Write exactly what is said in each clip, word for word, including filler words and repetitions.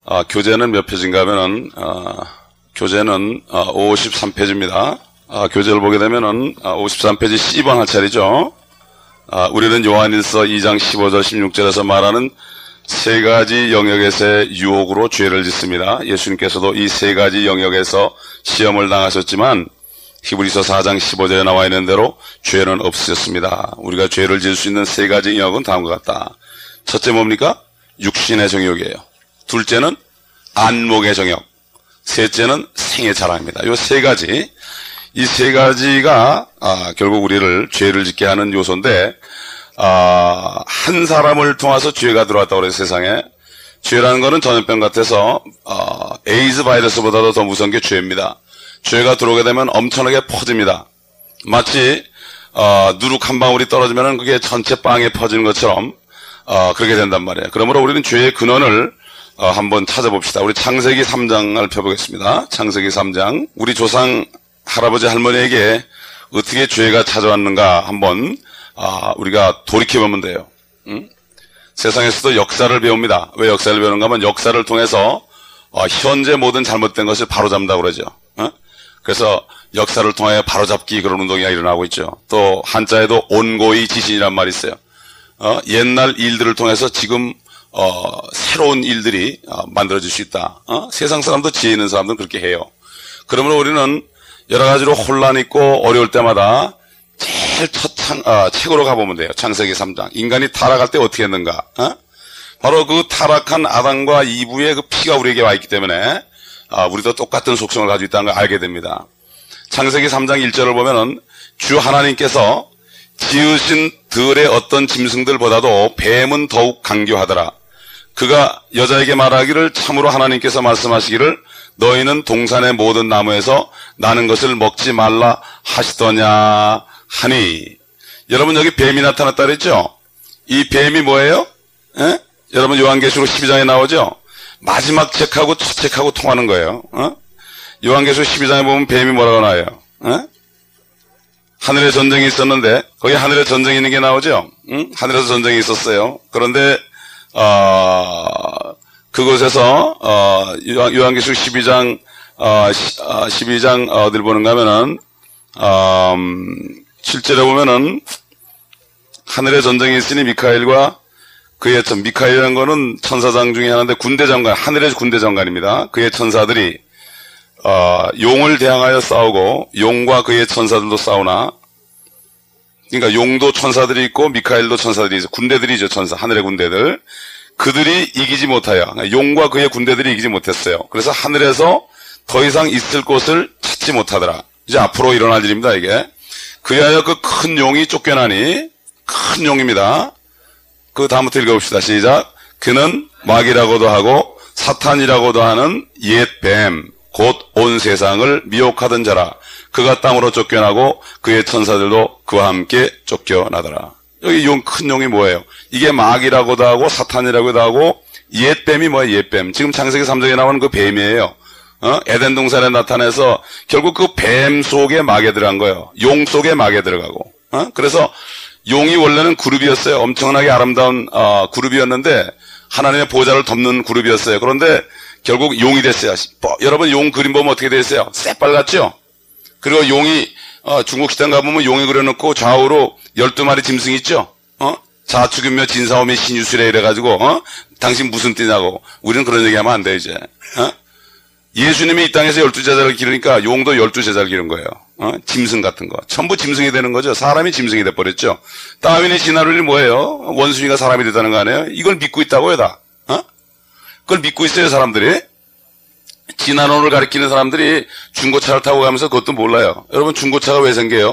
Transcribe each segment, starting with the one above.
아, 교재는 몇 페이지인가 하면은, 아, 교재는 아, 오십삼 페이지입니다. 아, 교재를 보게 되면은 아, 오십삼 페이지 십 번 할 차례죠. 아, 우리는 요한일서 이 장 십오 절 십육 절에서 말하는 세 가지 영역에서의 유혹으로 죄를 짓습니다. 예수님께서도 이 세 가지 영역에서 시험을 당하셨지만 히브리서 사 장 십오 절에 나와 있는 대로 죄는 없으셨습니다. 우리가 죄를 지을 수 있는 세 가지 영역은 다음과 같다. 첫째 뭡니까? 육신의 정욕이에요. 둘째는 안목의 정욕. 셋째는 생의 자랑입니다. 이 세 가지, 이 세 가지가 아, 결국 우리를 죄를 짓게 하는 요소인데 아, 한 사람을 통해서 죄가 들어왔다고 그래요. 세상에. 죄라는 것은 전염병 같아서 어, 에이즈 바이러스보다도 더 무서운 게 죄입니다. 죄가 들어오게 되면 엄청나게 퍼집니다. 마치 어, 누룩 한 방울이 떨어지면 그게 전체 빵에 퍼지는 것처럼 어, 그렇게 된단 말이에요. 그러므로 우리는 죄의 근원을 어, 한번 찾아봅시다. 우리 창세기 삼 장을 펴보겠습니다. 창세기 삼 장. 우리 조상 할아버지 할머니에게 어떻게 죄가 찾아왔는가 한번 아, 우리가 돌이켜보면 돼요. 응? 세상에서도 역사를 배웁니다. 왜 역사를 배우는가 하면 역사를 통해서 어, 현재 모든 잘못된 것을 바로잡는다고 그러죠. 어? 그래서 역사를 통해 바로잡기 그런 운동이 일어나고 있죠. 또 한자에도 온고의 지신이란 말이 있어요. 어, 옛날 일들을 통해서 지금 어, 새로운 일들이 어, 만들어질 수 있다. 어? 세상 사람도 지혜 있는 사람들은 그렇게 해요. 그러므로 우리는 여러 가지로 혼란 있고 어려울 때마다 제일 첫 창, 어, 책으로 가보면 돼요. 창세기 삼 장. 인간이 타락할 때 어떻게 했는가? 어? 바로 그 타락한 아담과 이브의 그 피가 우리에게 와 있기 때문에 어, 우리도 똑같은 속성을 가지고 있다는 걸 알게 됩니다. 창세기 삼 장 일 절을 보면은 주 하나님께서 지으신 들의 어떤 짐승들보다도 뱀은 더욱 강교하더라. 그가 여자에게 말하기를 참으로 하나님께서 말씀하시기를 너희는 동산의 모든 나무에서 나는 것을 먹지 말라 하시더냐 하니. 여러분 여기 뱀이 나타났다 그랬죠? 이 뱀이 뭐예요? 에? 여러분 요한계시록 십이 장에 나오죠? 마지막 책하고 첫 책하고 통하는 거예요. 어? 요한계시록 십이 장에 보면 뱀이 뭐라고 나와요? 에? 하늘에 전쟁이 있었는데 거기 하늘에 전쟁이 있는 게 나오죠? 응? 하늘에서 전쟁이 있었어요. 그런데 어, 그곳에서 어, 요한계시록 십이 장 어, 십이 장 어딜 보는가 하면은 어, 칠 절에 보면은 하늘에 전쟁이 있으니 미카엘과 그의 천 미카엘이라는 거는 천사장 중에 하나인데 군대 장관, 하늘의 군대 장관입니다. 그의 천사들이 어, 용을 대항하여 싸우고 용과 그의 천사들도 싸우나, 그러니까 용도 천사들이 있고 미카엘도 천사들이 있어. 군대들이죠. 천사, 하늘의 군대들. 그들이 이기지 못하여, 그러니까 용과 그의 군대들이 이기지 못했어요. 그래서 하늘에서 더 이상 있을 곳을 찾지 못하더라. 이제 앞으로 일어날 일입니다, 이게. 그리하여 그 큰 용이 쫓겨나니, 큰 용입니다. 그 다음부터 읽어봅시다. 시작. 그는 마귀라고도 하고 사탄이라고도 하는 옛 뱀, 곧 온 세상을 미혹하던 자라. 그가 땅으로 쫓겨나고 그의 천사들도 그와 함께 쫓겨나더라. 여기 용, 큰 용이 뭐예요? 이게 마귀라고도 하고 사탄이라고도 하고 옛 뱀이 뭐예요? 옛 뱀. 지금 창세기 삼 장에 나오는 그 뱀이에요. 어? 에덴 동산에 나타나서 결국 그 뱀 속에 마귀 들어간 거예요. 용 속에 마귀 들어가고. 어? 그래서 용이 원래는 그룹이었어요. 엄청나게 아름다운 어, 그룹이었는데 하나님의 보좌를 덮는 그룹이었어요. 그런데 결국 용이 됐어요. 뭐, 여러분 용 그림 보면 어떻게 됐어요? 새빨갛죠? 그리고 용이 어, 중국 시장 가보면 용이 그려놓고 좌우로 열두 마리 짐승 있죠? 어? 자축인묘 진사오미 신유술에 이래가지고 어? 당신 무슨 띠냐고. 우리는 그런 얘기하면 안 돼 이제. 어? 예수님이 이 땅에서 열두 제자를 기르니까 용도 열두 제자를 기른 거예요. 어? 짐승 같은 거. 전부 짐승이 되는 거죠. 사람이 짐승이 돼버렸죠. 다윈의 진화론이 뭐예요? 원숭이가 사람이 되다는 거 아니에요? 이걸 믿고 있다고요, 다. 어? 그걸 믿고 있어요, 사람들이. 진화론을 가리키는 사람들이 중고차를 타고 가면서 그것도 몰라요. 여러분, 중고차가 왜 생겨요?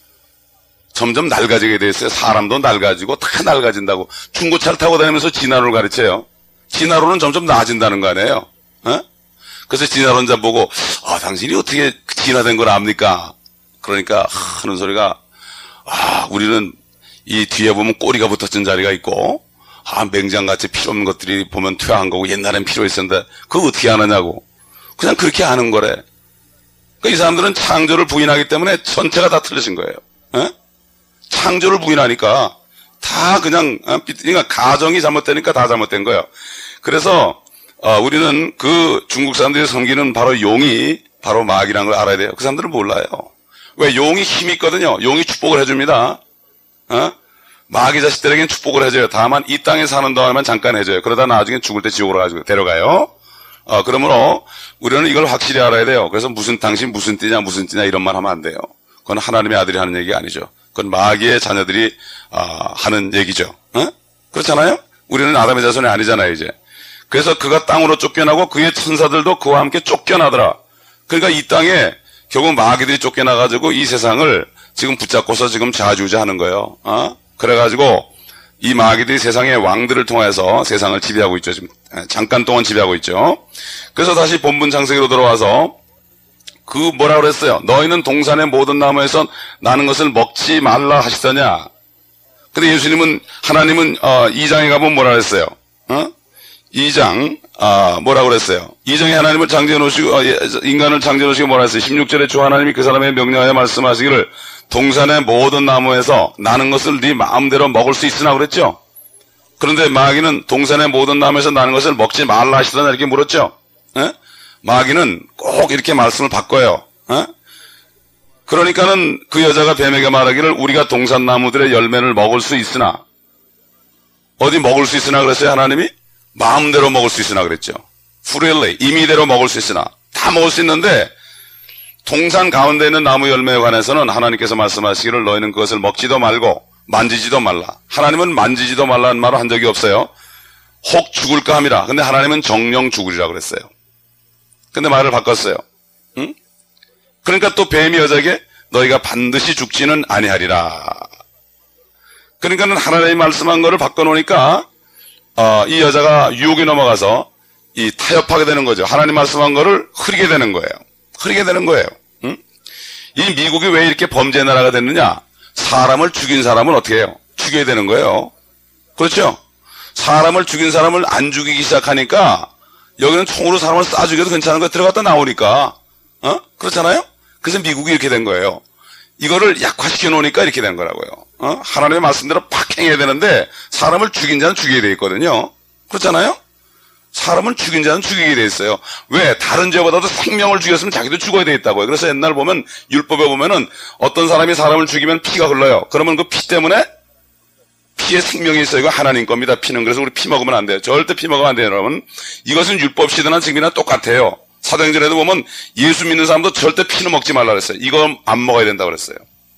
점점 낡아지게 돼 있어요. 사람도 낡아지고 다 낡아진다고. 중고차를 타고 다니면서 진화론을 가르쳐요. 진화론은 점점 나아진다는 거 아니에요? 어? 그래서 진화론자 보고, 아, 당신이 어떻게 진화된 걸 압니까? 그러니까 하는 소리가, 아, 우리는 이 뒤에 보면 꼬리가 붙었던 자리가 있고, 아, 맹장같이 필요 없는 것들이 보면 퇴화한 거고, 옛날엔 필요했었는데, 그거 어떻게 하느냐고. 그냥 그렇게 하는 거래. 그러니까 이 사람들은 창조를 부인하기 때문에 전체가 다 틀려진 거예요. 에? 창조를 부인하니까 다 그냥, 그러니까 가정이 잘못되니까 다 잘못된 거예요. 그래서, 어, 우리는 그 중국 사람들이 섬기는 바로 용이 바로 마귀라는 걸 알아야 돼요. 그 사람들은 몰라요. 왜? 용이 힘이 있거든요. 용이 축복을 해줍니다. 어? 마귀 자식들에게는 축복을 해줘요. 다만 이 땅에 사는 동안만 잠깐 해줘요. 그러다 나중에 죽을 때 지옥으로 가지고 데려가요. 어, 그러므로 우리는 이걸 확실히 알아야 돼요. 그래서 무슨 당신 무슨 띠냐 무슨 띠냐 이런 말 하면 안 돼요. 그건 하나님의 아들이 하는 얘기가 아니죠. 그건 마귀의 자녀들이 어, 하는 얘기죠. 어? 그렇잖아요? 우리는 아담의 자손이 아니잖아요, 이제. 그래서 그가 땅으로 쫓겨나고 그의 천사들도 그와 함께 쫓겨나더라. 그러니까 이 땅에 결국 마귀들이 쫓겨나가지고 이 세상을 지금 붙잡고서 지금 좌지우지하는 거예요. 어? 그래가지고 이 마귀들이 세상의 왕들을 통해서 세상을 지배하고 있죠. 지금 잠깐 동안 지배하고 있죠. 그래서 다시 본문 창세기로 들어와서 그 뭐라 그랬어요? 너희는 동산의 모든 나무에서 나는 것을 먹지 말라 하시더냐? 근데 예수님은 하나님은 어, 이 장에 가면 뭐라 그랬어요? 어? 이 장 아, 뭐라 그랬어요? 이 장에 하나님을 창조해 놓으시고 어, 인간을 창조해 놓으시고 뭐라 했어요? 십육 절에 주 하나님이 그 사람의 명령하여 말씀하시기를 동산의 모든 나무에서 나는 것을 네 마음대로 먹을 수 있으나 그랬죠? 그런데 마귀는 동산의 모든 나무에서 나는 것을 먹지 말라 하시더냐 이렇게 물었죠? 에? 마귀는 꼭 이렇게 말씀을 바꿔요. 에? 그러니까는 그 여자가 뱀에게 말하기를 우리가 동산나무들의 열매를 먹을 수 있으나 어디 먹을 수 있으나 그랬어요? 하나님이? 마음대로 먹을 수 있으나 그랬죠. freely, 임의대로 먹을 수 있으나 다 먹을 수 있는데 동산 가운데 있는 나무 열매에 관해서는 하나님께서 말씀하시기를 너희는 그것을 먹지도 말고 만지지도 말라. 하나님은 만지지도 말라는 말을 한 적이 없어요. 혹 죽을까 함이라. 근데 하나님은 정령 죽으리라 그랬어요. 근데 말을 바꿨어요. 응? 그러니까 또 뱀이 여자에게 너희가 반드시 죽지는 아니하리라. 그러니까는 하나님이 말씀한 거를 바꿔놓으니까 어, 이 여자가 유혹에 넘어가서 이 타협하게 되는 거죠. 하나님 말씀한 거를 흐리게 되는 거예요. 흐리게 되는 거예요. 응? 이 미국이 왜 이렇게 범죄 나라가 됐느냐? 사람을 죽인 사람은 어떻게 해요? 죽여야 되는 거예요. 그렇죠? 사람을 죽인 사람을 안 죽이기 시작하니까 여기는 총으로 사람을 쏴 죽여도 괜찮은 거 들어갔다 나오니까 어? 그렇잖아요? 그래서 미국이 이렇게 된 거예요. 이거를 약화시켜 놓으니까 이렇게 된 거라고요. 어? 하나님의 말씀대로 팍 행해야 되는데 사람을 죽인 자는 죽여야 돼 있거든요. 그렇잖아요? 사람을 죽인 자는 죽이게 돼 있어요. 왜? 다른 죄보다도 생명을 죽였으면 자기도 죽어야 돼 있다고요. 그래서 옛날 보면 율법에 보면은 어떤 사람이 사람을 죽이면 피가 흘러요. 그러면 그 피 때문에 피에 생명이 있어요. 이거 하나님 겁니다. 피는. 그래서 우리 피 먹으면 안 돼요. 절대 피 먹으면 안 돼요, 여러분. 이것은 율법 시대나 지금이나 똑같아요. 사도행전에도 보면 예수 믿는 사람도 절대 피는 먹지 말라 그랬어요. 이거 안 먹어야 된다고 그랬어요.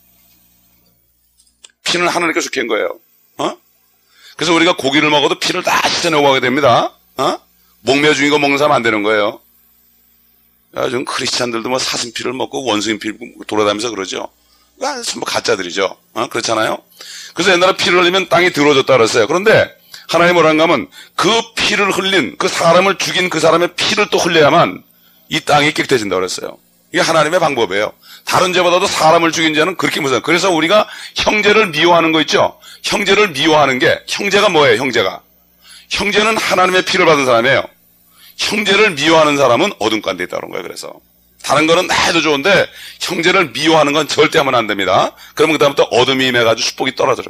피는 하나님께서 캔 거예요. 어? 그래서 우리가 고기를 먹어도 피를 다 씻어내고 하게 됩니다. 어? 목매 죽인 거 먹는 사람 안 되는 거예요. 요즘 크리스찬들도 뭐 사슴피를 먹고 원숭이 피 돌아다니면서 그러죠. 전부 가짜들이죠. 어? 그렇잖아요. 그래서 옛날에 피를 흘리면 땅이 더러워졌다 그랬어요. 그런데 하나님 뭐란가 하면 그 피를 흘린 그 사람을 죽인 그 사람의 피를 또 흘려야만 이 땅이 깨끗해진다고 그랬어요. 이게 하나님의 방법이에요. 다른 죄보다도 사람을 죽인 죄는 그렇게 무서워요. 그래서 우리가 형제를 미워하는 거 있죠. 형제를 미워하는 게 형제가 뭐예요? 형제가 형제는 하나님의 피를 받은 사람이에요. 형제를 미워하는 사람은 어둠 가운데 있다는 거예요. 그래서 다른 거는 다 해도 좋은데 형제를 미워하는 건 절대 하면 안 됩니다. 그러면 그다음부터 어둠이 임해가지고 축복이 떨어져요.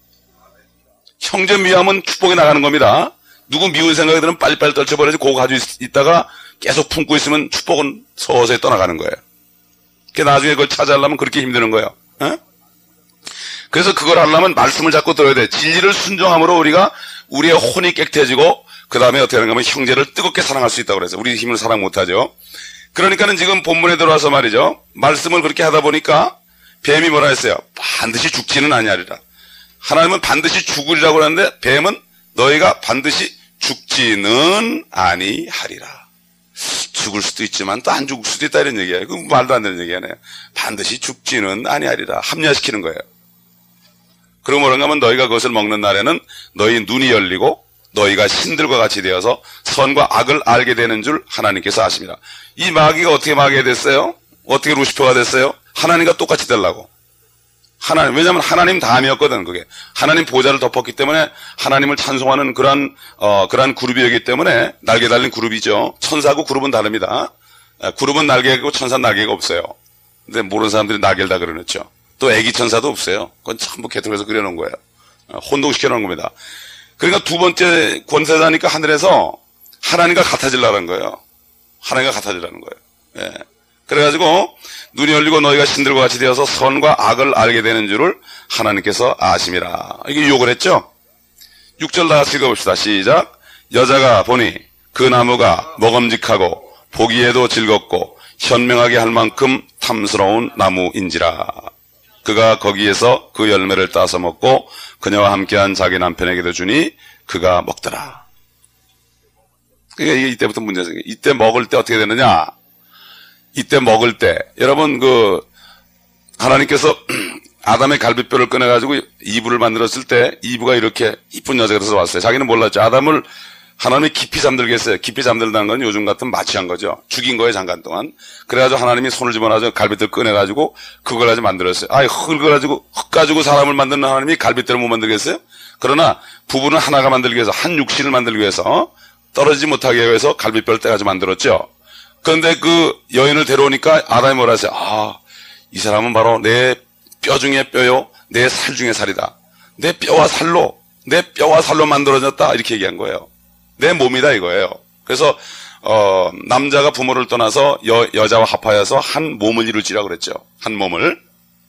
형제 미워하면 축복이 나가는 겁니다. 누구 미운 생각이 들면 빨리빨리 떨쳐버려야지. 그거 가지고 있다가 계속 품고 있으면 축복은 서서히 떠나가는 거예요. 그러니까 나중에 그걸 찾아하려면 그렇게 힘드는 거예요. 에? 그래서 그걸 하려면 말씀을 자꾸 들어야 돼. 진리를 순종함으로 우리가 우리의 혼이 깨끗해지고 그 다음에 어떻게 하는가 하면 형제를 뜨겁게 사랑할 수 있다고 그래서 우리 힘을 사랑 못하죠. 그러니까는 지금 본문에 들어와서 말이죠. 말씀을 그렇게 하다 보니까 뱀이 뭐라 했어요? 반드시 죽지는 아니하리라. 하나님은 반드시 죽으리라고 하는데 뱀은 너희가 반드시 죽지는 아니하리라. 죽을 수도 있지만 또 안 죽을 수도 있다 이런 얘기예요. 그 말도 안 되는 얘기잖아요. 반드시 죽지는 아니하리라. 합리화시키는 거예요. 그러고 뭐라고 하면 너희가 그것을 먹는 날에는 너희 눈이 열리고 너희가 신들과 같이 되어서 선과 악을 알게 되는 줄 하나님께서 아십니다. 이 마귀가 어떻게 마귀가 됐어요? 어떻게 루시퍼가 됐어요? 하나님과 똑같이 되려고. 하나님, 왜냐하면 하나님 다음이었거든, 그게. 하나님 보좌를 덮었기 때문에 하나님을 찬송하는 그러한, 어, 그러한 그룹이었기 때문에 날개 달린 그룹이죠. 천사하고 그룹은 다릅니다. 그룹은 날개가 천사는 날개가 없어요. 근데 모르는 사람들이 날개를 다 그려놓죠. 또 애기 천사도 없어요. 그건 전부 개통해서 그려놓은 거예요. 혼동시켜 놓은 겁니다. 그러니까 두 번째 권세자니까 하늘에서 하나님과 같아지려는 거예요. 하나님과 같아지려는 거예요. 예. 그래가지고 눈이 열리고 너희가 신들과 같이 되어서 선과 악을 알게 되는 줄을 하나님께서 아심이라. 이게 유혹을 했죠. 육 절 다 같이 읽어봅시다. 시작. 여자가 보니 그 나무가 먹음직하고 보기에도 즐겁고 현명하게 할 만큼 탐스러운 나무인지라. 그가 거기에서 그 열매를 따서 먹고 그녀와 함께한 자기 남편에게도 주니 그가 먹더라. 그러니까 이게 이때부터 문제가 생겨요. 이때 먹을 때 어떻게 되느냐? 이때 먹을 때 여러분 그 하나님께서 아담의 갈비뼈를 꺼내가지고 이브를 만들었을 때 이브가 이렇게 이쁜 여자가 돼서 왔어요. 자기는 몰랐죠. 아담을 하나님이 깊이 잠들게 했어요. 깊이 잠들다는 건 요즘 같은 마취한 거죠. 죽인 거예요, 잠깐 동안. 그래가지고 하나님이 손을 집어넣어서 갈비뼈를 꺼내가지고 그걸 가지고 만들었어요. 아이, 흙을 가지고, 흙 가지고 사람을 만드는 하나님이 갈비뼈를 못 만들겠어요? 그러나 부부는 하나가 만들기 위해서, 한 육신을 만들기 위해서 떨어지지 못하게 위해서 갈비뼈를 떼가지고 만들었죠. 그런데 그 여인을 데려오니까 아담이 뭐라 했어요? 아, 이 사람은 바로 내 뼈 중에 뼈요, 내 살 중에 살이다. 내 뼈와 살로, 내 뼈와 살로 만들어졌다. 이렇게 얘기한 거예요. 내 몸이다 이거예요. 그래서 어, 남자가 부모를 떠나서 여, 여자와 합하여서 한 몸을 이룰지라고 그랬죠. 한 몸을.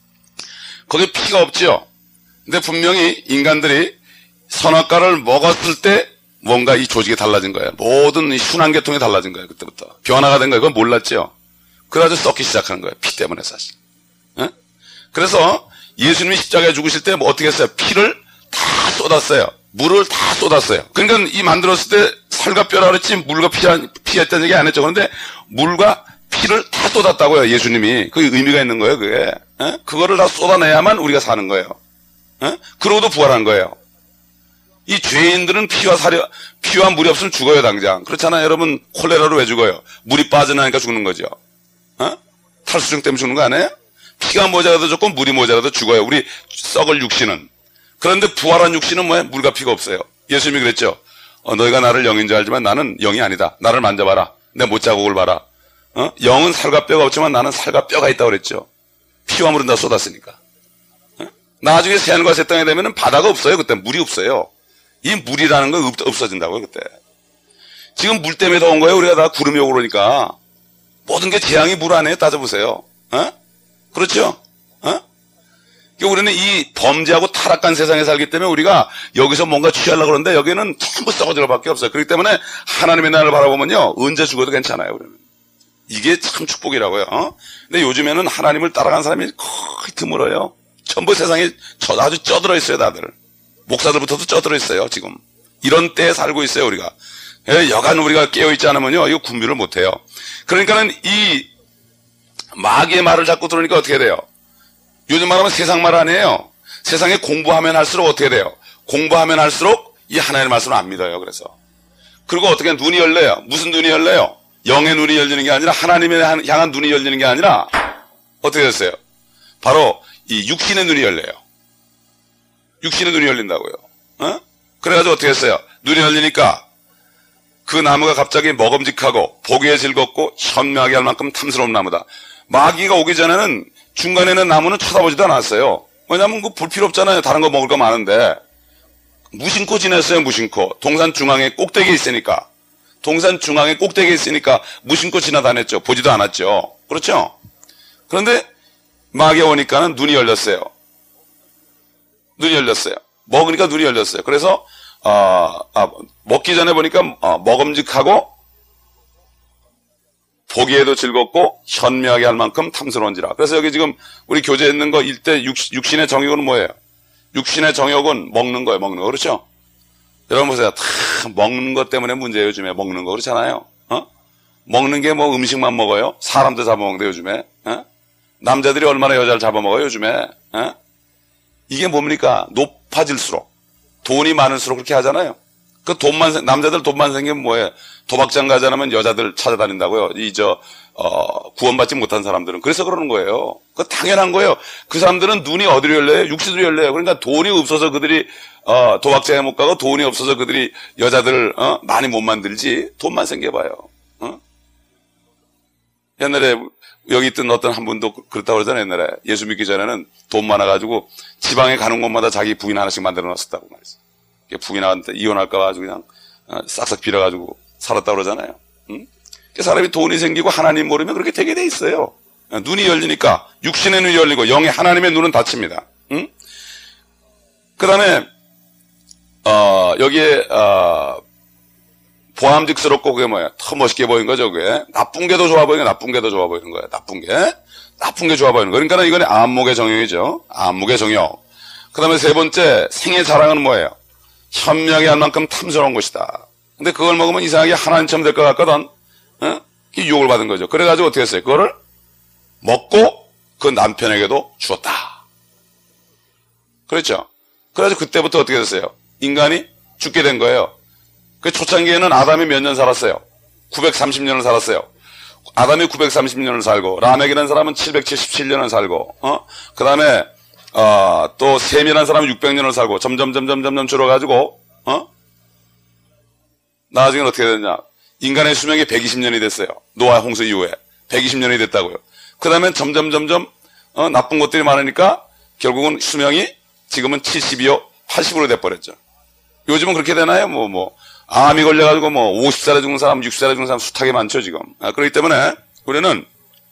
거기 피가 없죠. 근데 분명히 인간들이 선악과를 먹었을 때 뭔가 이 조직이 달라진 거예요. 모든 이 순환계통이 달라진 거예요. 그때부터. 변화가 된 거예요. 그건 몰랐죠. 그래가지고 썩기 시작하는 거예요. 피 때문에 사실. 에? 그래서 예수님이 십자가에 죽으실 때 뭐 어떻게 했어요? 피를 다 쏟았어요. 물을 다 쏟았어요. 그러니까 이 만들었을 때 살과 뼈라 그랬지 물과 피하, 피했다는 얘기 안 했죠. 그런데 물과 피를 다 쏟았다고요. 예수님이. 그게 의미가 있는 거예요. 그게. 에? 그거를 다 쏟아내야만 우리가 사는 거예요. 에? 그러고도 부활한 거예요. 이 죄인들은 피와 사려, 피와 물이 없으면 죽어요, 당장. 그렇잖아요. 여러분, 콜레라로 왜 죽어요? 물이 빠져나니까 죽는 거죠. 어? 탈수증 때문에 죽는 거 아니에요? 피가 모자라도 죽고 물이 모자라도 죽어요. 우리 썩을 육신은. 그런데 부활한 육신은 뭐예요? 물과 피가 없어요. 예수님이 그랬죠. 어, 너희가 나를 영인 줄 알지만 나는 영이 아니다. 나를 만져봐라. 내 못자국을 봐라. 어? 영은 살과 뼈가 없지만 나는 살과 뼈가 있다고 그랬죠. 피와 물은 다 쏟았으니까. 어? 나중에 새하늘과 새 땅에 되면은 바다가 없어요. 그때 물이 없어요. 이 물이라는 거 없, 없어진다고요. 그때. 지금 물 때문에 더운 거예요. 우리가 다 구름이 오고 그러니까. 모든 게 재앙이 물 안에 따져보세요. 어? 그렇죠? 어? 우리는 이 범죄하고 타락한 세상에 살기 때문에 우리가 여기서 뭔가 취하려고 그러는데 여기는 전부 썩어질 밖에 없어요. 그렇기 때문에 하나님의 나라를 바라보면요. 언제 죽어도 괜찮아요. 그러면. 이게 참 축복이라고요. 어? 근데 요즘에는 하나님을 따라간 사람이 거의 드물어요. 전부 세상에 아주 쪄들어 있어요. 다들. 목사들부터도 쪄들어 있어요. 지금. 이런 때에 살고 있어요. 우리가. 여간 우리가 깨어있지 않으면요. 이거 분별을 못해요. 그러니까는 이 마귀의 말을 자꾸 들으니까 어떻게 돼요? 요즘 말하면 세상 말 아니에요. 세상에 공부하면 할수록 어떻게 돼요? 공부하면 할수록 이 하나님의 말씀을 안 믿어요. 그래서. 그리고 어떻게 눈이 열려요? 무슨 눈이 열려요? 영의 눈이 열리는 게 아니라 하나님에 향한 눈이 열리는 게 아니라 어떻게 됐어요? 바로 이 육신의 눈이 열려요. 육신의 눈이 열린다고요. 어? 그래가지고 어떻게 했어요? 눈이 열리니까 그 나무가 갑자기 먹음직하고 보기에 즐겁고 현명하게 할 만큼 탐스러운 나무다. 마귀가 오기 전에는 중간에는 나무는 쳐다보지도 않았어요. 왜냐하면 그 볼 필요 없잖아요. 다른 거 먹을 거 많은데. 무심코 지냈어요. 무심코. 동산 중앙에 꼭대기에 있으니까. 동산 중앙에 꼭대기에 있으니까 무심코 지나다녔죠. 보지도 않았죠. 그렇죠? 그런데 마귀가 오니까는 눈이 열렸어요. 눈이 열렸어요. 먹으니까 눈이 열렸어요. 그래서 어, 아, 먹기 전에 보니까 어, 먹음직하고 보기에도 즐겁고 현명하게 할 만큼 탐스러운지라. 그래서 여기 지금 우리 교재에 있는 거 일대 육신의 정욕은 뭐예요? 육신의 정욕은 먹는 거예요. 먹는 거. 그렇죠? 여러분 보세요. 다 먹는 것 때문에 문제예요. 요즘에 먹는 거. 그렇잖아요. 어? 먹는 게 뭐 음식만 먹어요? 사람도 잡아먹는데 요즘에. 어? 남자들이 얼마나 여자를 잡아먹어요. 요즘에. 어? 이게 뭡니까? 높아질수록 돈이 많을수록 그렇게 하잖아요. 그 돈만, 남자들 돈만 생기면 뭐예요? 도박장 가지 않으면 여자들 찾아다닌다고요. 이, 저, 어, 구원받지 못한 사람들은. 그래서 그러는 거예요. 그 당연한 거예요. 그 사람들은 눈이 어디로 열려요? 육신으로 열려요. 그러니까 돈이 없어서 그들이, 어, 도박장에 못 가고 돈이 없어서 그들이 여자들, 어, 많이 못 만들지. 돈만 생겨봐요. 어? 옛날에 여기 있던 어떤 한 분도 그렇다고 그러잖아요. 옛날에. 예수 믿기 전에는 돈 많아가지고 지방에 가는 곳마다 자기 부인 하나씩 만들어 놨었다고 말했어요. 부인한테 이혼할까 봐 아주 그냥 싹싹 빌어가지고 살았다고 그러잖아요. 응? 사람이 돈이 생기고 하나님 모르면 그렇게 되게 돼 있어요. 눈이 열리니까 육신의 눈이 열리고 영의 하나님의 눈은 닫힙니다. 응? 그 다음에 어, 여기에 어, 보암직스럽고 그게 뭐야? 더 멋있게 보이는 거죠. 그게 나쁜 게 더 좋아 보이는 거, 나쁜 게 더 좋아 보이는 거야. 나쁜 게 나쁜 게 좋아 보이는 거. 그러니까 이거는 안목의 정욕이죠. 안목의 정욕. 그 다음에 세 번째 생의 자랑은 뭐예요? 현명이 할 만큼 탐스러운 것이다. 근데 그걸 먹으면 이상하게 하나님처럼 될 것 같거든. 어? 유혹을 받은 거죠. 그래가지고 어떻게 했어요? 그거를 먹고 그 남편에게도 주었다. 그렇죠? 그래서 그때부터 어떻게 됐어요? 인간이 죽게 된 거예요. 그 초창기에는 아담이 몇 년 살았어요? 구백삼십 년을 살았어요. 아담이 구백삼십 년을 살고 라멕이라는 사람은 칠백칠십칠 년을 살고 어? 그 다음에 어, 또 셈이라는 사람은 육백 년을 살고 점점 점점 점점 줄어가지고 어? 나중에는 어떻게 됐냐? 인간의 수명이 백이십 년이 됐어요. 노아 홍수 이후에 백이십 년이 됐다고요. 그 다음에 점점 점점 어, 나쁜 것들이 많으니까 결국은 수명이 지금은 칠십이요 팔십으로 돼버렸죠. 요즘은 그렇게 되나요? 뭐, 뭐, 암이 걸려가지고 뭐, 오십 살에 죽는 사람, 육십 살에 죽는 사람 숱하게 많죠, 지금. 아, 그렇기 때문에, 우리는,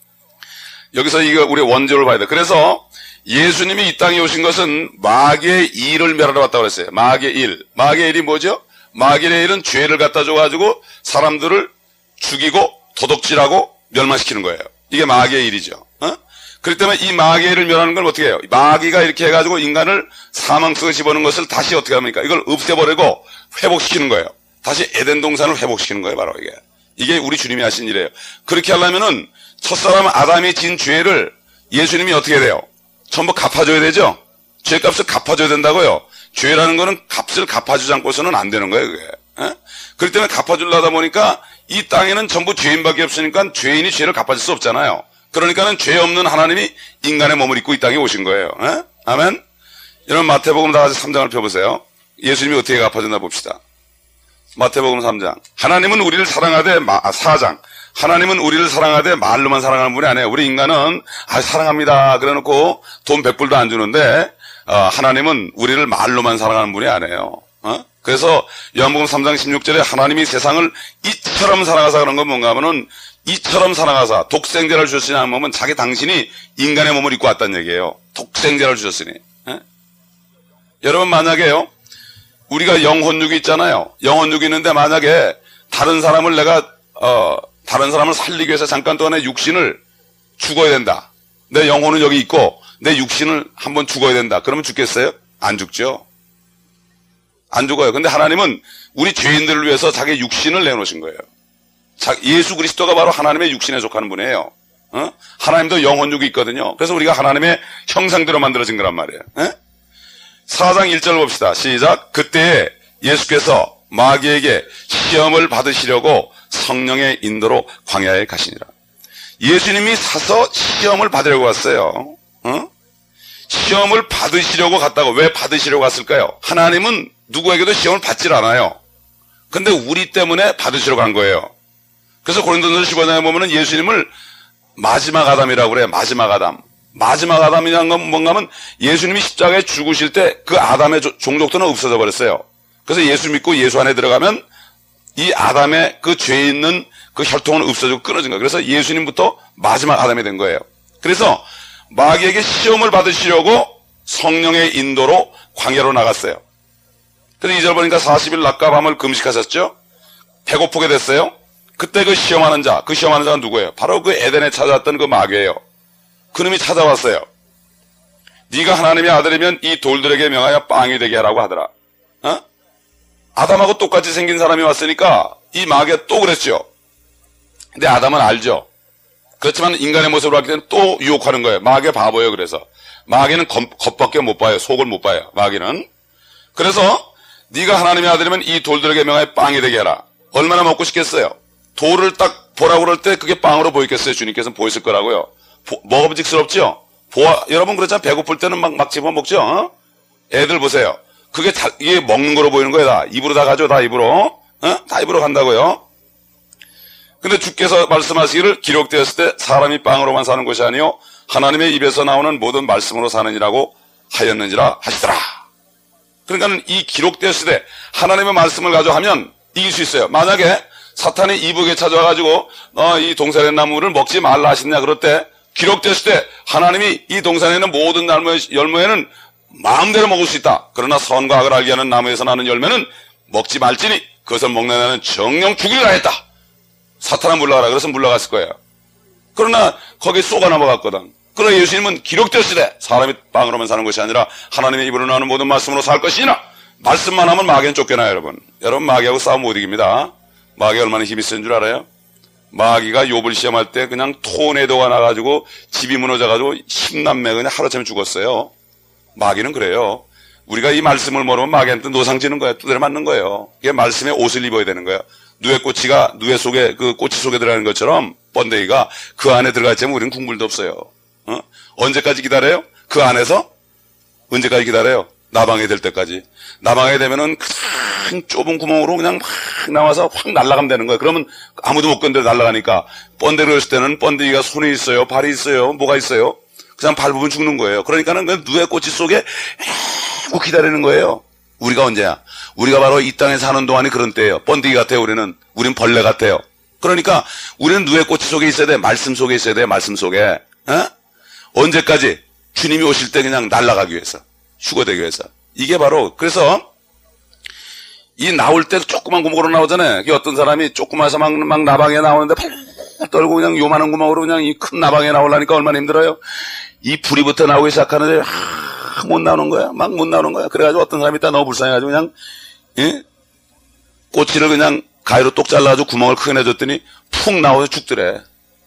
여기서 이거, 우리 원조를 봐야 돼. 그래서, 예수님이 이 땅에 오신 것은 마귀의 일을 멸하러 왔다고 그랬어요. 마귀의 일. 마귀의 일이 뭐죠? 마귀의 일은 죄를 갖다 줘가지고, 사람들을 죽이고, 도둑질하고, 멸망시키는 거예요. 이게 마귀의 일이죠. 어? 그렇기 때문에 이 마귀의 일을 멸하는 걸 어떻게 해요? 마귀가 이렇게 해가지고 인간을 사망 속에 집어넣는 것을 다시 어떻게 합니까? 이걸 없애버리고 회복시키는 거예요. 다시 에덴 동산을 회복시키는 거예요, 바로 이게. 이게 우리 주님이 하신 일이에요. 그렇게 하려면은 첫사람 아담이 진 죄를 예수님이 어떻게 돼요? 전부 갚아줘야 되죠? 죄값을 갚아줘야 된다고요. 죄라는 거는 값을 갚아주지 않고서는 안 되는 거예요, 그게. 에? 그렇기 때문에 갚아주려다 보니까 이 땅에는 전부 죄인밖에 없으니까 죄인이 죄를 갚아줄 수 없잖아요. 그러니까는 죄 없는 하나님이 인간의 몸을 입고 이 땅에 오신 거예요. 에? 아멘? 여러분 마태복음 다 같이 삼 장을 펴보세요. 예수님이 어떻게 갚아줬나 봅시다. 마태복음 삼 장. 하나님은 우리를 사랑하되, 마, 아, 사 장. 하나님은 우리를 사랑하되 말로만 사랑하는 분이 아니에요. 우리 인간은 아 사랑합니다 그래놓고 돈 백 불도 안 주는데 어, 하나님은 우리를 말로만 사랑하는 분이 아니에요. 어? 그래서 요한복음 삼 장 십육 절에 하나님이 세상을 이처럼 사랑하사 그런 건 뭔가 하면은 이처럼 사랑하사 독생자를 주셨으니 하면 자기 당신이 인간의 몸을 입고 왔다는 얘기예요. 독생자를 주셨으니. 에? 여러분 만약에요 우리가 영혼육이 있잖아요. 영혼육이 있는데 만약에 다른 사람을 내가 어 다른 사람을 살리기 위해서 잠깐 동안에 육신을 죽어야 된다. 내 영혼은 여기 있고 내 육신을 한번 죽어야 된다. 그러면 죽겠어요? 안 죽죠. 안 죽어요. 근데 하나님은 우리 죄인들을 위해서 자기 육신을 내놓으신 거예요. 자, 예수 그리스도가 바로 하나님의 육신에 속하는 분이에요. 어? 하나님도 영혼육이 있거든요. 그래서 우리가 하나님의 형상대로 만들어진 거란 말이에요. 에? 사 장 일 절 봅시다. 시작. 그때 예수께서 마귀에게 시험을 받으시려고 성령의 인도로 광야에 가시니라. 예수님이 사서 시험을 받으려고 왔어요. 어? 시험을 받으시려고 갔다고. 왜 받으시려고 갔을까요? 하나님은 누구에게도 시험을 받질 않아요. 근데 우리 때문에 받으시려고 간 거예요. 그래서 고린도전서 십오 장에 보면은 예수님을 마지막 아담이라고 그래요. 마지막 아담. 마지막 아담이라는 건 뭔가 하면 예수님이 십자가에 죽으실 때 그 아담의 종족들은 없어져 버렸어요. 그래서 예수 믿고 예수 안에 들어가면 이 아담의 그 죄 있는 그 혈통은 없어지고 끊어진 거예요. 그래서 예수님부터 마지막 아담이 된 거예요. 그래서 마귀에게 시험을 받으시려고 성령의 인도로 광야로 나갔어요. 그래서 이 절 보니까 사십 일 낮과 밤을 금식하셨죠. 배고프게 됐어요. 그때 그 시험하는 자, 그 시험하는 자가 누구예요? 바로 그 에덴에 찾아왔던 그 마귀예요. 그놈이 찾아왔어요. 네가 하나님의 아들이면 이 돌들에게 명하여 빵이 되게 하라고 하더라. 어? 아담하고 똑같이 생긴 사람이 왔으니까 이 마귀가 또 그랬죠. 근데 아담은 알죠. 그렇지만 인간의 모습으로 왔기 때문에 또 유혹하는 거예요. 마귀가 바보예요. 그래서 마귀는 겉, 겉밖에 못 봐요. 속을 못 봐요. 마귀는. 그래서 네가 하나님의 아들이면 이 돌들에게 명하여 빵이 되게 하라. 얼마나 먹고 싶겠어요. 돌을 딱 보라고 그럴 때 그게 빵으로 보이겠어요? 주님께서는 보였을 거라고요. 보, 먹음직스럽죠? 보아, 여러분 그렇잖아요. 배고플 때는 막, 막 집어먹죠? 어? 애들 보세요. 그게 다, 이게 먹는 거로 보이는 거예요. 다. 입으로 다 가죠. 다 입으로. 어? 다 입으로 간다고요. 근데 주께서 말씀하시기를 기록되었을 때 사람이 빵으로만 사는 것이 아니요 하나님의 입에서 나오는 모든 말씀으로 사느니라고 하였는지라 하시더라. 그러니까 이 기록되었을 때 하나님의 말씀을 가지고 하면 이길 수 있어요. 만약에 사탄이 이브에게 찾아와가지고 어, 이 동산의 나무를 먹지 말라 하시느냐 그럴 때 기록됐을 때 하나님이 이 동산에 있는 모든 나무의 열매는 마음대로 먹을 수 있다. 그러나 선과 악을 알게 하는 나무에서 나는 열매는 먹지 말지니 그것을 먹는 자는 정령 죽이리라 했다. 사탄아 물러가라. 그래서 물러갔을 거예요. 그러나 거기에 쏘가 넘어갔거든. 그러나 예수님은 기록되었을 때 사람이 빵으로만 사는 것이 아니라 하나님의 입으로 나오는 모든 말씀으로 살 것이나 말씀만 하면 마귀는 쫓겨나요. 여러분 여러분 마귀하고 싸움 못 이깁니다. 마귀가 얼마나 힘이 센 줄 알아요? 마귀가 욥을 시험할 때 그냥 토네도가 나가지고 집이 무너져가지고 십남매 그냥 하루아침에 죽었어요. 마귀는 그래요. 우리가 이 말씀을 모르면 마귀한테 노상 지는 거예요. 두드려 맞는 거예요. 이게 말씀의 옷을 입어야 되는 거예요. 누에 꼬치가 누에 속에 그 꼬치 속에 들어가는 것처럼 번데기가 그 안에 들어갔지만 우리는 국물도 없어요. 어? 언제까지 기다려요? 그 안에서 언제까지 기다려요? 나방이 될 때까지. 나방이 되면은 큰 좁은 구멍으로 그냥 확 나와서 확 날아가면 되는 거예요. 그러면 아무도 못 건드려 날아가니까. 번데기를 했을 때는 번데기가 손이 있어요, 발이 있어요, 뭐가 있어요. 그냥 밟으면 죽는 거예요. 그러니까는 그 누에 꼬치 속에 꼭 기다리는 거예요. 우리가 언제야? 우리가 바로 이 땅에 사는 동안이 그런 때예요. 번데기 같아요. 우리는 우리는 벌레 같아요. 그러니까 우리는 누에 꼬치 속에 있어야 돼. 말씀 속에 있어야 돼. 말씀 속에. 어? 언제까지? 주님이 오실 때 그냥 날아가기 위해서, 휴거되기 위해서. 이게 바로 그래서 이 나올 때 조그만 구멍으로 나오잖아요. 어떤 사람이 조그마서 막, 막 나방에 나오는데 팔 떨고 그냥 요만한 구멍으로 그냥 이 큰 나방에 나오려니까 얼마나 힘들어요. 이 불이부터 나오기 시작하는데 하, 못 나오는 거야. 막 못 나오는 거야. 그래가지고 어떤 사람이 있다 너무 불쌍해가지고 그냥 예? 꼬치를 그냥 가위로 똑 잘라가지고 구멍을 크게 내줬더니 푹 나와서 죽더래.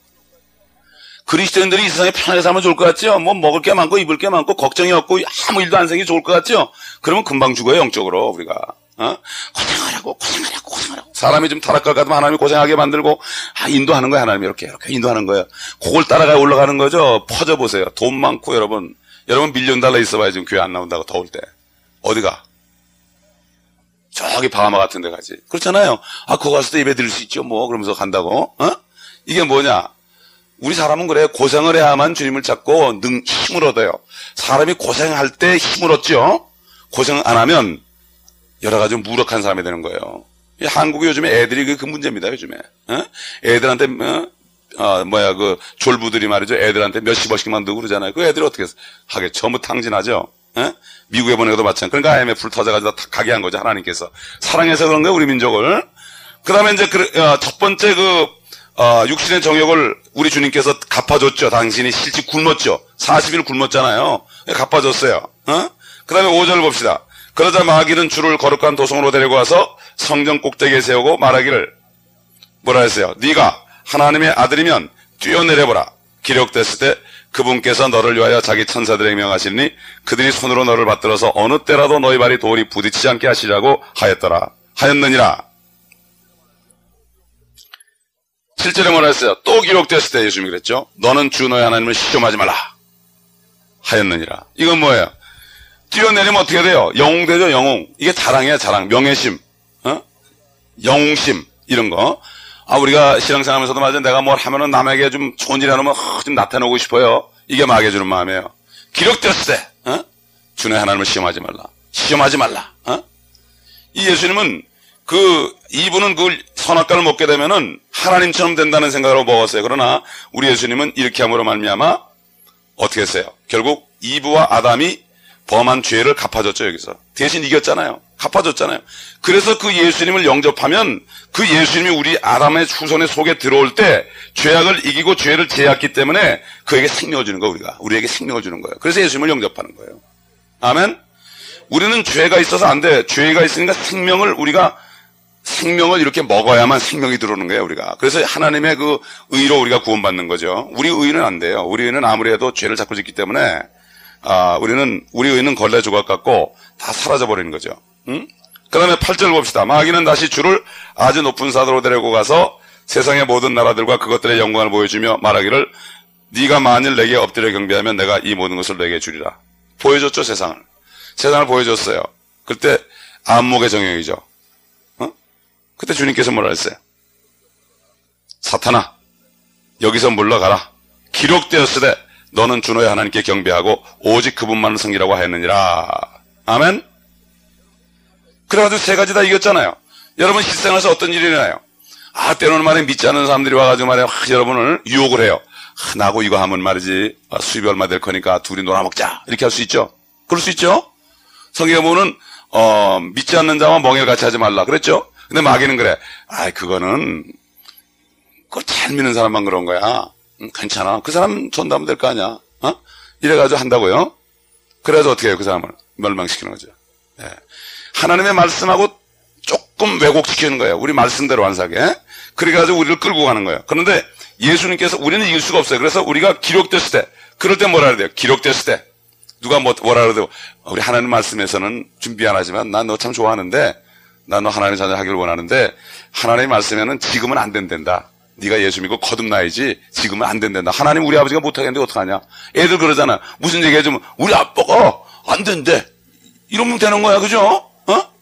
그리스도인들이 이 세상에 편하게 살면 좋을 것 같죠? 뭐 먹을 게 많고 입을 게 많고 걱정이 없고 아무 일도 안 생기면 좋을 것 같죠? 그러면 금방 죽어요. 영적으로 우리가. 어? 고생하라고 고생하라고 고생하라고. 사람이 좀 타락할 것 같으면 하나님이 고생하게 만들고 아 인도하는 거야. 하나님이 이렇게 이렇게 인도하는 거예요. 그걸 따라가 올라가는 거죠. 퍼져보세요. 돈 많고 여러분 여러분 밀리언 달러 있어봐야 지금 교회 안 나온다고 더울 때 어디가? 저기 바하마 같은 데 가지. 그렇잖아요. 아 그거 갔을 때 예배 드릴 수 있죠 뭐 그러면서 간다고. 어? 이게 뭐냐? 우리 사람은 그래. 고생을 해야만 주님을 찾고 능 힘을 얻어요. 사람이 고생할 때 힘을 얻죠. 고생 안 하면 여러 가지 무력한 사람이 되는 거예요. 한국이 요즘에 애들이 그 문제입니다. 요즘에 어? 애들한테 어? 어, 뭐야 그 졸부들이 말이죠. 애들한테 몇십억씩만 넣고 그러잖아요. 그 애들이 어떻게 하게 전부 탕진하죠. 어? 미국에 보내고도 마찬가지. 그러니까 아이엠에프를 터져가지고 다 가게 한 거죠. 하나님께서 사랑해서 그런 거예요. 우리 민족을. 그 다음에 이제 그, 어, 첫 번째 그 어, 육신의 정욕을 우리 주님께서 갚아줬죠. 당신이 실제 굶었죠. 사십 일 굶었잖아요. 갚아줬어요. 어? 그 다음에 오 절을 봅시다. 그러자 마귀는 주를 거룩한 도성으로 데리고 와서 성전 꼭대기에 세우고 말하기를 뭐라 했어요? 네가 하나님의 아들이면 뛰어내려보라. 기록됐을 때 그분께서 너를 위하여 자기 천사들에게 명하시니 그들이 손으로 너를 받들어서 어느 때라도 너희 발이 돌이 부딪히지 않게 하시라고 하였더라. 하였느니라. 칠 절에 뭐라 했어요? 또 기록됐을 때 예수님이 그랬죠. 너는 주 너의 하나님을 시험하지 말라. 하였느니라. 이건 뭐예요? 뛰어내리면 어떻게 돼요? 영웅 되죠, 영웅. 이게 자랑이야, 자랑. 명예심, 어? 영웅심, 이런 거. 아, 우리가 신앙생활하면서도 맞아. 내가 뭘 하면은 남에게 좀 좋은 일 하면, 허, 좀 나타내고 싶어요. 이게 마귀가 주는 마음이에요. 기록됐을 때, 어? 주 너의 하나님을 시험하지 말라. 시험하지 말라, 어? 이 예수님은 그, 이분은 그 선악과를 먹게 되면은 하나님처럼 된다는 생각으로 먹었어요. 그러나 우리 예수님은 이렇게 함으로 말미암아 어떻게 했어요? 결국 이브와 아담이 범한 죄를 갚아줬죠. 여기서 대신 이겼잖아요. 갚아줬잖아요. 그래서 그 예수님을 영접하면 그 예수님이 우리 아담의 후손의 속에 들어올 때 죄악을 이기고 죄를 제했기 때문에 그에게 생명을 주는 거예요. 우리가 우리에게 생명을 주는 거예요. 그래서 예수님을 영접하는 거예요. 아멘. 우리는 죄가 있어서 안 돼. 죄가 있으니까 생명을 우리가 생명을 이렇게 먹어야만 생명이 들어오는 거예요, 우리가. 그래서 하나님의 그 의로 우리가 구원받는 거죠. 우리 의는 안 돼요. 우리 의는 아무리 해도 죄를 자꾸 짓기 때문에, 아, 우리는, 우리 의는 걸레 조각 같고 다 사라져버리는 거죠. 응? 그 다음에 팔 절 봅시다. 마귀는 다시 주를 아주 높은 산으로 데리고 가서 세상의 모든 나라들과 그것들의 영광을 보여주며 말하기를 네가 만일 내게 엎드려 경배하면 내가 이 모든 것을 내게 주리라. 보여줬죠, 세상을. 세상을 보여줬어요. 그때 안목의 정형이죠. 그때 주님께서 뭐라 했어요? 사탄아, 여기서 물러가라. 기록되었으되 너는 주 너의 하나님께 경배하고 오직 그분만을 섬기라고 하였느니라. 아멘. 그래가지고 세 가지 다 이겼잖아요. 여러분 실생활에서 어떤 일이 일어나요? 아, 때로는 말이야, 믿지 않는 사람들이 와가지고 말이야, 아, 여러분을 유혹을 해요. 아, 나하고 이거 하면 말이지, 아, 수입이 얼마 될 거니까 둘이 놀아먹자. 이렇게 할 수 있죠? 그럴 수 있죠? 성경에 보면, 어, 믿지 않는 자와 멍에를 같이 하지 말라. 그랬죠? 근데 마귀는 그래. 아, 그거는, 그걸 잘 믿는 사람만 그런 거야. 응, 괜찮아. 그 사람 전담 될 거 아니야. 어? 이래가지고 한다고요? 그래서 어떻게 해요? 그 사람을 멸망시키는 거죠. 네. 하나님의 말씀하고 조금 왜곡시키는 거예요. 우리 말씀대로 안 사게. 그래가지고 우리를 끌고 가는 거예요. 그런데 예수님께서 우리는 이길 수가 없어요. 그래서 우리가 기록됐을 때, 그럴 때 뭐라 그래야 돼요? 기록됐을 때. 누가 뭐, 뭐라 그래도, 우리 하나님 말씀에서는 준비 안 하지만 난 너 참 좋아하는데, 난 너 하나님 자녀 하기를 원하는데, 하나님 말씀에는 지금은 안 된단다. 네가 예수 믿고 거듭나야지 지금은 안 된단다. 하나님 우리 아버지가 못하겠는데 어떡하냐. 애들 그러잖아. 무슨 얘기 해주면 우리 아빠가 안 된대. 이러면 되는 거야. 그죠? 어?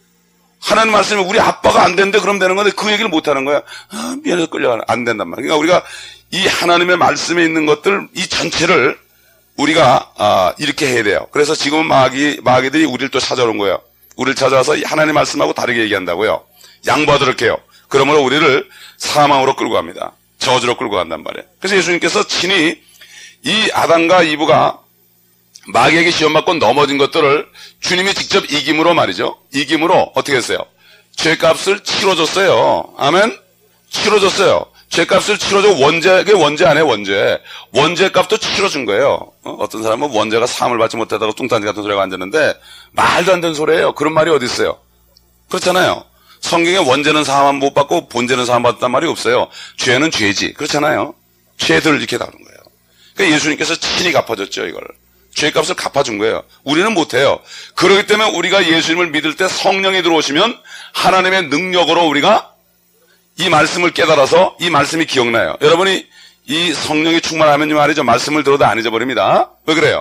하나님 말씀에 우리 아빠가 안 된대 그러면 되는 건데 그 얘기를 못하는 거야. 아, 미안해서 끌려가는 안 된단 말이야. 그러니까 우리가 이 하나님의 말씀에 있는 것들 이 전체를 우리가 아, 이렇게 해야 돼요. 그래서 지금 마귀, 마귀들이 우리를 또 찾아오는 거예요. 우리를 찾아와서 하나님 말씀하고 다르게 얘기한다고요. 양보하도록 해요. 그러므로 우리를 사망으로 끌고 갑니다. 저주로 끌고 간단 말이에요. 그래서 예수님께서 친히 이 아담과 이브가 마귀에게 시험받고 넘어진 것들을 주님이 직접 이김으로 말이죠. 이김으로 어떻게 했어요? 죄값을 치러줬어요. 아멘? 치러줬어요. 죄값을 치러줘. 원죄, 그게 원죄 아니에요, 원죄. 원죄값도 치러준 거예요. 어? 어떤 사람은 원죄가 사함을 받지 못하다가 뚱딴지 같은 소리가 앉았는데 말도 안 되는 소리예요. 그런 말이 어디 있어요? 그렇잖아요. 성경에 원죄는 사함 못 받고 본죄는 사함 받았단 말이 없어요. 죄는 죄지. 그렇잖아요. 죄들을 이렇게 다루는 거예요. 그러니까 예수님께서 친히 갚아줬죠, 이걸. 죄값을 갚아준 거예요. 우리는 못해요. 그렇기 때문에 우리가 예수님을 믿을 때 성령이 들어오시면 하나님의 능력으로 우리가 이 말씀을 깨달아서 이 말씀이 기억나요. 여러분이 이 성령이 충만하면 말이죠. 말씀을 들어도 안 잊어버립니다. 왜 그래요?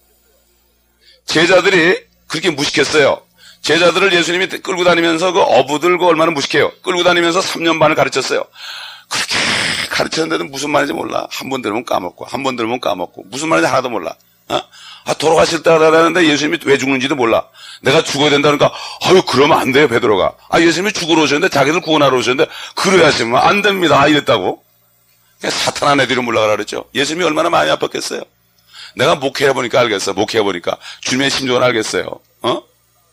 제자들이 그렇게 무식했어요. 제자들을 예수님이 끌고 다니면서 그 어부들고 얼마나 무식해요. 끌고 다니면서 삼 년 반을 가르쳤어요. 그렇게 가르쳤는데도 무슨 말인지 몰라. 한 번 들으면 까먹고 한 번 들으면 까먹고 무슨 말인지 하나도 몰라. 어? 아, 돌아가실 때 하라는데 예수님이 왜 죽는지도 몰라. 내가 죽어야 된다니까, 아유, 그러면 안 돼요, 베드로가. 아, 예수님이 죽으러 오셨는데, 자기들 구원하러 오셨는데, 그래야 하시면 안 됩니다. 아, 이랬다고. 사탄 안에 뒤로 물러가라 그랬죠. 예수님이 얼마나 많이 아팠겠어요. 내가 목회해보니까 알겠어. 목회해보니까. 주님의 심정을 알겠어요. 어?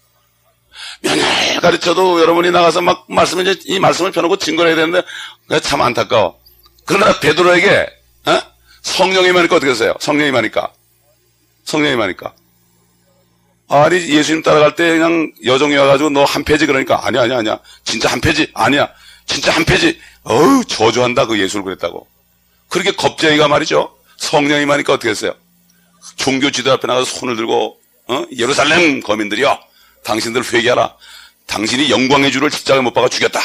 맨날 가르쳐도 여러분이 나가서 막 말씀을, 이제 이 말씀을 펴놓고 증거를 해야 되는데, 참 안타까워. 그러나 베드로에게, 어? 성령이 임하니까 어떻게 했어요? 성령이 임하니까. 성령이 임하니까. 아니, 예수님 따라갈 때 그냥 여정이 와가지고 너 한 패지 그러니까 아니야, 아니야, 아니야. 진짜 한 패지? 아니야. 진짜 한 패지. 어우, 저주한다. 그 예수를 그랬다고. 그렇게 겁쟁이가 말이죠. 성령이 임하니까 어떻게 했어요? 종교 지도 앞에 나가서 손을 들고, 어? 예루살렘 거민들이여. 당신들 회개하라. 당신이 영광의 주를 십자가에 못 박아 죽였다.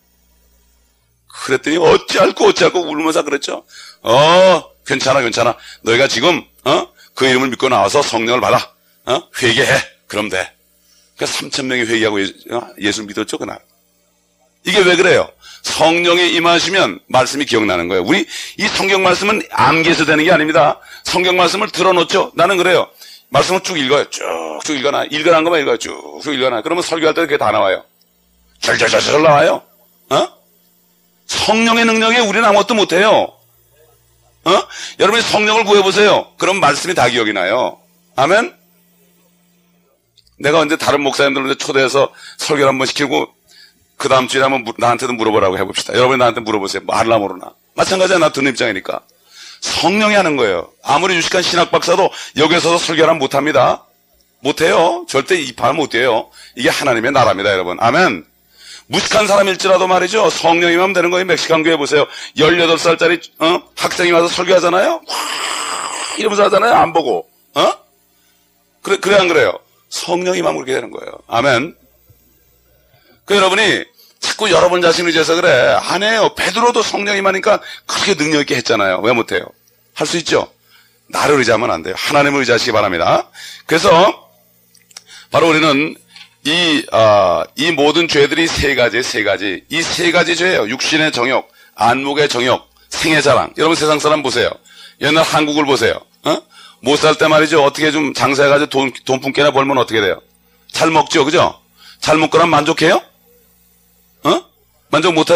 그랬더니 어찌할꼬 어찌할꼬 울면서 그랬죠. 어, 괜찮아, 괜찮아. 너희가 지금, 어? 그 이름을 믿고 나와서 성령을 받아. 어? 회개해. 그럼 돼. 그러니까 삼천 명이 회개하고 예수, 어? 예수를 믿었죠, 그날. 이게 왜 그래요? 성령이 임하시면 말씀이 기억나는 거예요. 우리 이 성경 말씀은 암기해서 되는 게 아닙니다. 성경 말씀을 들어놓죠. 나는 그래요. 말씀을 쭉 읽어요. 쭉쭉 읽어놔. 읽어난 것만 읽어요. 쭉쭉 읽어놔. 그러면 설교할 때 그게 다 나와요. 절절절절 나와요. 어? 성령의 능력에 우리는 아무것도 못해요. 어? 여러분이 성령을 구해보세요. 그럼 말씀이 다 기억이 나요. 아멘? 내가 언제 다른 목사님들한테 초대해서 설교를 한번 시키고 그 다음 주에 한번 나한테도 물어보라고 해봅시다. 여러분이 나한테 물어보세요. 뭐 알라 모르나. 마찬가지야. 나 듣는 입장이니까. 성령이 하는 거예요. 아무리 유식한 신학 박사도 여기에 서서 설교를 못합니다. 못해요. 절대 입할 못해요. 이게 하나님의 나라입니다, 여러분. 아멘. 무식한 사람일지라도 말이죠. 성령이면 되는 거예요. 멕시칸 교회 보세요. 열여덟 살짜리 어? 학생이 와서 설교하잖아요. 와, 이러면서 하잖아요. 안 보고. 어? 그래, 그래 안 그래요? 성령이면 그렇게 되는 거예요. 아멘. 그 여러분이 자꾸 여러분 자신을 위해서 그래. 안 해요. 베드로도 성령이면니까 그렇게 능력 있게 했잖아요. 왜 못해요? 할 수 있죠. 나를 의지하면 안 돼요. 하나님을 의지하시기 바랍니다. 그래서 바로 우리는 이, 어, 이 모든 죄들이 세 가지, 세 가지. 이 세 가지 죄예요. 육신의 정욕, 안목의 정욕, 생의 자랑. 여러분 세상 사람 보세요. 옛날 한국을 보세요. 어? 못 살 때 말이죠. 어떻게 좀 장사해가지고 돈, 돈 품게나 벌면 어떻게 돼요? 잘 먹죠. 그죠? 잘 먹거나 만족해요? 어? 만족 못하죠?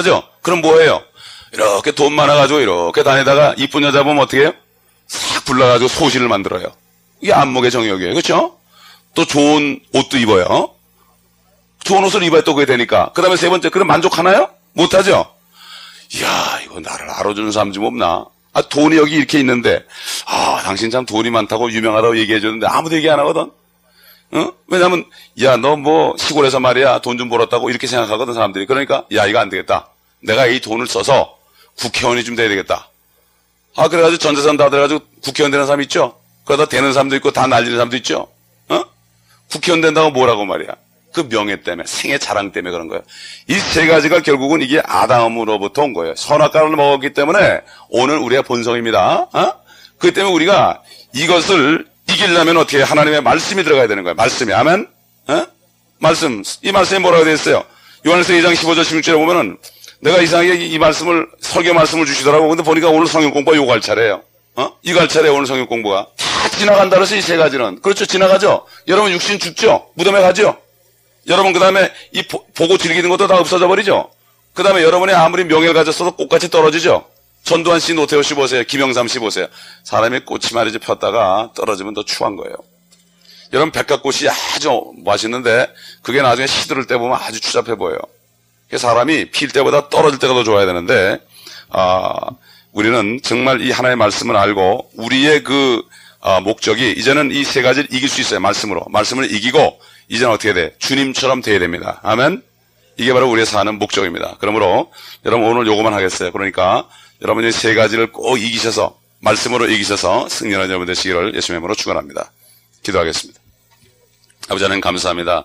그럼 뭐해요? 이렇게 돈 많아가지고 이렇게 다니다가 이쁜 여자 보면 어떻게 해요? 싹 불러가지고 소시를 만들어요. 이게 안목의 정욕이에요. 그렇죠? 또 좋은 옷도 입어요. 좋은 옷을 입어야 또 그게 되니까. 그 다음에 세 번째, 그럼 만족하나요? 못하죠? 이야, 이거 나를 알아주는 사람 좀 없나? 아, 돈이 여기 이렇게 있는데, 아, 당신 참 돈이 많다고 유명하다고 얘기해줬는데 아무도 얘기 안 하거든? 어? 왜냐면, 야, 너 뭐 시골에서 말이야, 돈 좀 벌었다고 이렇게 생각하거든, 사람들이. 그러니까, 야, 이거 안 되겠다. 내가 이 돈을 써서 국회의원이 좀 돼야 되겠다. 아, 그래가지고 전재산 다 돼가지고 국회의원 되는 사람 있죠? 그러다 되는 사람도 있고 다 날리는 사람도 있죠? 어? 국회의원 된다고 뭐라고 말이야? 그 명예 때문에, 생애 자랑 때문에 그런 거예요. 이 세 가지가 결국은 이게 아담으로부터 온 거예요. 선악과를 먹었기 때문에 오늘 우리의 본성입니다. 어? 그 때문에 우리가 이것을 이기려면 어떻게 하나님의 말씀이 들어가야 되는 거예요. 말씀이. 아멘? 어? 말씀. 이 말씀이 뭐라고 되어 있어요? 요한일서 이 장 십오 절 십육 절에 보면은 내가 이상하게 이 말씀을, 설교 말씀을 주시더라고. 근데 보니까 오늘 성경 공부가 요거 할 차례예요. 어? 이거 할 차례예요, 오늘 성경 공부가. 다 지나간다 그래서 이 세 가지는. 그렇죠, 지나가죠? 여러분 육신 죽죠? 무덤에 가죠? 여러분 그 다음에 이 보, 보고 즐기는 것도 다 없어져 버리죠? 그 다음에 여러분이 아무리 명예를 가졌어도 꽃같이 떨어지죠? 전두환 씨, 노태우 씨 보세요. 김영삼 씨 보세요. 사람이 꽃이 말이죠, 폈다가 떨어지면 더 추한 거예요. 여러분 백합꽃이 아주 맛있는데 그게 나중에 시들을 때 보면 아주 추잡해 보여요. 사람이 필 때보다 떨어질 때가 더 좋아야 되는데, 아, 우리는 정말 이 하나의 말씀을 알고 우리의 그 아, 목적이 이제는 이 세 가지를 이길 수 있어요. 말씀으로. 말씀을 이기고 이제는 어떻게 돼? 주님처럼 돼야 됩니다. 아멘? 이게 바로 우리의 사는 목적입니다. 그러므로 여러분 오늘 요거만 하겠어요. 그러니까 여러분이 세 가지를 꼭 이기셔서 말씀으로 이기셔서 승리하는 여러분 되시기를 예수님의 이름으로 축원합니다. 기도하겠습니다. 아버지 하나님 감사합니다.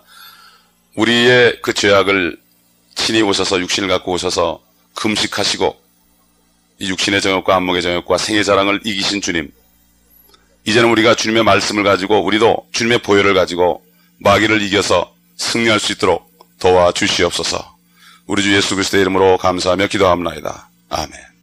우리의 그 죄악을 친히 오셔서 육신을 갖고 오셔서 금식하시고 이 육신의 정욕과 안목의 정욕과 생의 자랑을 이기신 주님, 이제는 우리가 주님의 말씀을 가지고 우리도 주님의 보혈을 가지고 마귀를 이겨서 승리할 수 있도록 도와주시옵소서. 우리 주 예수 그리스도의 이름으로 감사하며 기도합니다. 아멘.